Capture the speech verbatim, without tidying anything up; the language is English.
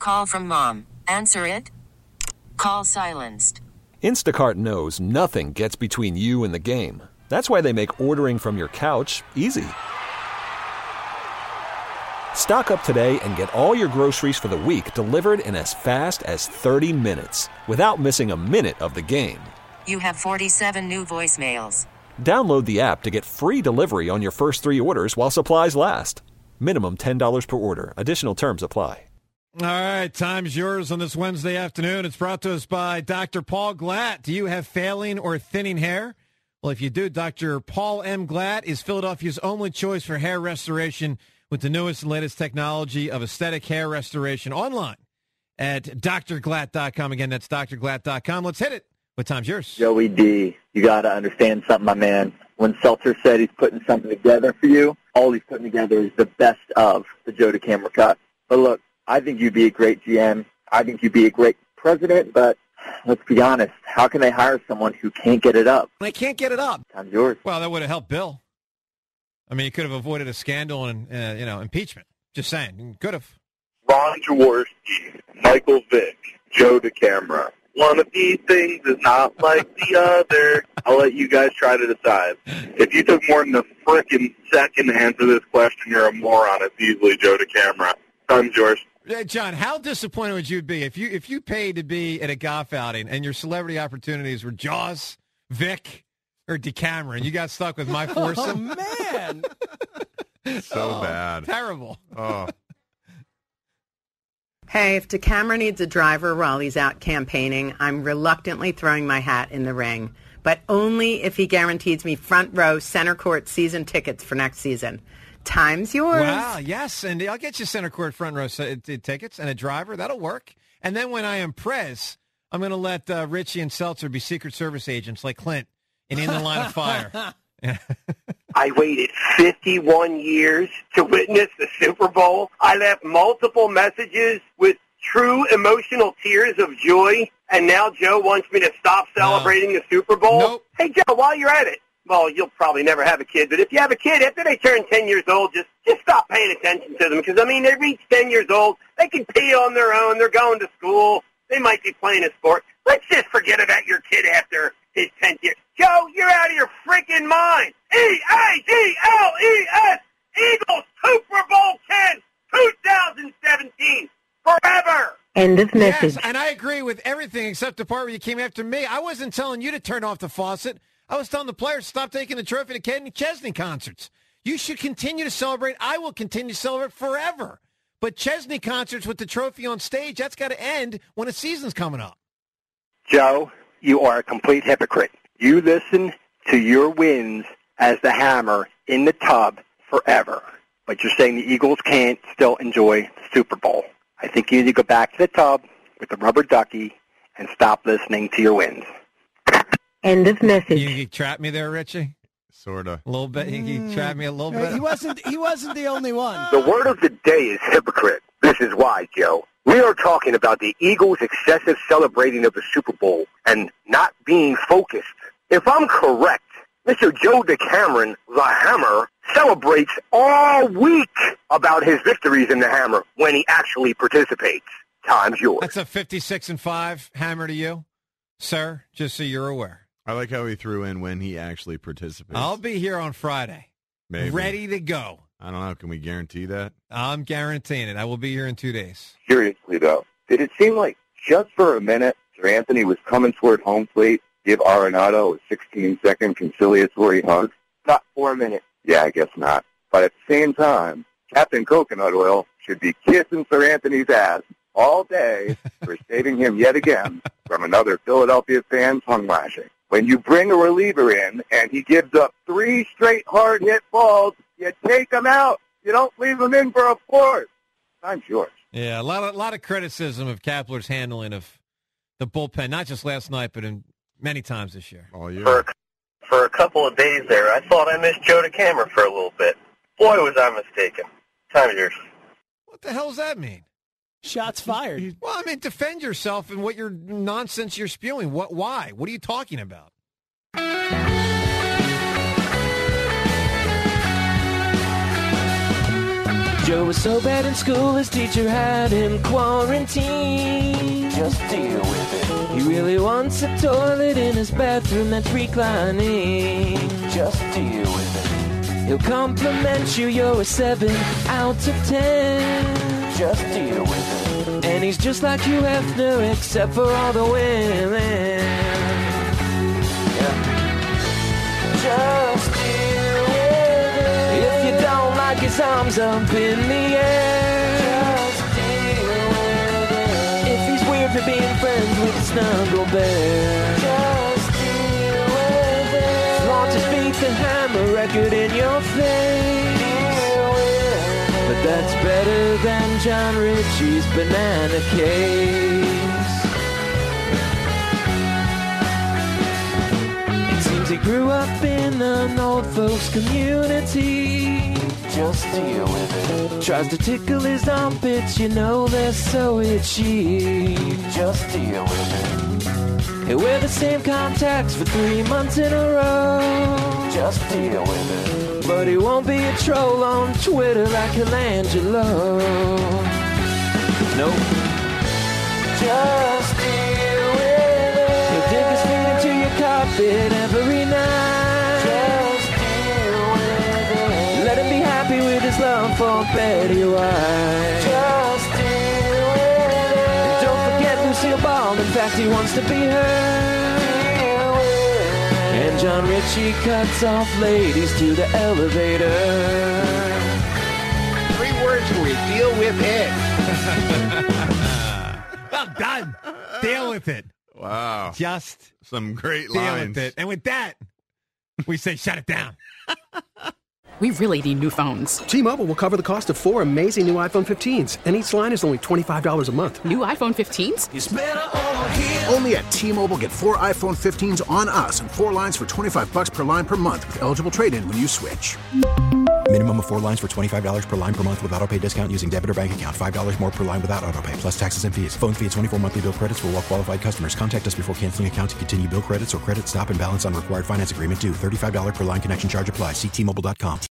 Call from mom. Answer it. Call silenced. Instacart knows nothing gets between you and the game. That's why they make ordering from your couch easy. Stock up today and get all your groceries for the week delivered in as fast as thirty minutes without missing a minute of the game. You have forty-seven new voicemails. Download the app to get free delivery on your first three orders while supplies last. Minimum ten dollars per order. Additional terms apply. All right, time's yours on this Wednesday afternoon. It's brought to us by Doctor Paul Glatt. Do you have failing or thinning hair? Well, if you do, Doctor Paul M. Glatt is Philadelphia's only choice for hair restoration with the newest and latest technology of aesthetic hair restoration online at d r glatt dot com. Again, that's d r glatt dot com. Let's hit it. What time's yours? Joey D, you got to understand something, my man. When Seltzer said he's putting something together for you, all he's putting together is the best of the Joe DeCamara cut. But look, I think you'd be a great G M. I think you'd be a great president, but let's be honest. How can they hire someone who can't get it up? They can't get it up. Time's yours. Well, that would have helped Bill. I mean, he could have avoided a scandal and, uh, you know, impeachment. Just saying. Could have. Ron Jaworski, Michael Vick, Joe DeCamara. One of these things is not like the other. I'll let you guys try to decide. If you took more than a frickin' second to answer this question, you're a moron. It's easily Joe DeCamara. Time's yours. Hey, John, how disappointed would you be if you if you paid to be at a golf outing and your celebrity opportunities were Jaws, Vic, or DeCamara, and you got stuck with my foursome? Oh, man. So Oh, bad. Terrible. Oh. Hey, if DeCamara needs a driver while he's out campaigning, I'm reluctantly throwing my hat in the ring, but only if he guarantees me front row center court season tickets for next season. Time's yours. Wow, yes, and I'll get you center court front row t- t- tickets and a driver. That'll work. And then when I am Prez, I'm going to let uh, Richie and Seltzer be Secret Service agents like Clint in In the Line of Fire. I waited fifty-one years to witness the Super Bowl. I left multiple messages with true emotional tears of joy, and now Joe wants me to stop celebrating no. the Super Bowl. Nope. Hey, Joe, while you're at it, well, you'll probably never have a kid, but if you have a kid, after they turn ten years old, just, just stop paying attention to them, because, I mean, they reach ten years old, they can pee on their own, they're going to school, they might be playing a sport. Let's just forget about your kid after his tenth year. Joe, you're out of your freaking mind. E A G L E S, Eagles Super Bowl ten, twenty seventeen, forever. End of message. Yes, and I agree with everything except the part where you came after me. I wasn't telling you to turn off the faucet. I was telling the players to stop taking the trophy to Kenny Chesney concerts. You should continue to celebrate. I will continue to celebrate forever. But Chesney concerts with the trophy on stage, that's got to end when a season's coming up. Joe, you are a complete hypocrite. You listen to your wins as the Hammer in the tub forever. But you're saying the Eagles can't still enjoy the Super Bowl. I think you need to go back to the tub with the rubber ducky and stop listening to your wins. End of message. You, you trapped me there, Richie? Sort of. A little bit. You, you trapped me a little bit. He wasn't, he wasn't the only one. The word of the day is hypocrite. This is why, Joe. We are talking about the Eagles' excessive celebrating of the Super Bowl and not being focused. If I'm correct, Mister Joe DeCamara, the Hammer, celebrates all week about his victories in the Hammer when he actually participates. Time's yours. That's a fifty-six and five Hammer to you, sir, just so you're aware. I like how he threw in when he actually participates. I'll be here on Friday. Maybe. Ready to go. I don't know. Can we guarantee that? I'm guaranteeing it. I will be here in two days. Seriously, though, did it seem like just for a minute Sir Anthony was coming toward home plate, give Arenado a sixteen-second conciliatory hug? Not for a minute. Yeah, I guess not. But at the same time, Captain Coconut Oil should be kissing Sir Anthony's ass all day for saving him yet again from another Philadelphia fan's tongue lashing. When you bring a reliever in and he gives up three straight hard-hit balls, you take him out. You don't leave him in for a fourth. Time's yours. Yeah, a lot of, lot of criticism of Kapler's handling of the bullpen, not just last night, but in many times this year. All year. For a, for a couple of days there, I thought I missed Joe DeCamara for a little bit. Boy, was I mistaken. Time's yours. What the hell does that mean? Shots fired. Well, I mean, defend yourself and what your nonsense you're spewing. What? Why? What are you talking about? Joe was so bad in school, his teacher had him quarantined. Just deal with it. He really wants a toilet in his bathroom that's reclining. Just deal with it. He'll compliment you, you're a seven out of ten. Just deal with it. And he's just like Hugh Hefner, except for all the women. Yeah. Just deal with it. If you don't like his arms up in the air, just deal with it. If he's weird for being friends with a snuggle bear, just deal with it. Launch his feet and hammer record in your face, deal with it. But that's better than John Ritchie's banana case. It seems he grew up in an old folks community. Just deal with it. Tries to tickle his armpits, you know they're so itchy. Just deal with it. They wear the same contacts for three months in a row. Just deal with it. But he won't be a troll on Twitter like Colangelo. Nope. Just deal with it. He'll dig his feet into your carpet every night. Just deal with it. Let him be happy with his love for Betty White. Just deal with it. And don't forget Lucille Ball, in fact he wants to be her. And John Ritchie cuts off ladies to the elevator. Three words where we deal with it. Well done. Deal with it. Wow. Just some great deal lines. with it. And with that, we say shut it down. We really need new phones. T-Mobile will cover the cost of four amazing new iPhone fifteens, and each line is only twenty-five dollars a month. New iPhone fifteens? It's better over here. Only at T-Mobile, get four iPhone fifteens on us and four lines for twenty-five dollars per line per month with eligible trade-in when you switch. Minimum of four lines for twenty-five dollars per line per month with autopay discount using debit or bank account. five dollars more per line without autopay, plus taxes and fees. Phone fee at twenty-four monthly bill credits for well-qualified customers. Contact us before canceling account to continue bill credits or credit stop and balance on required finance agreement due. thirty-five dollars per line connection charge applies. See T Mobile dot com.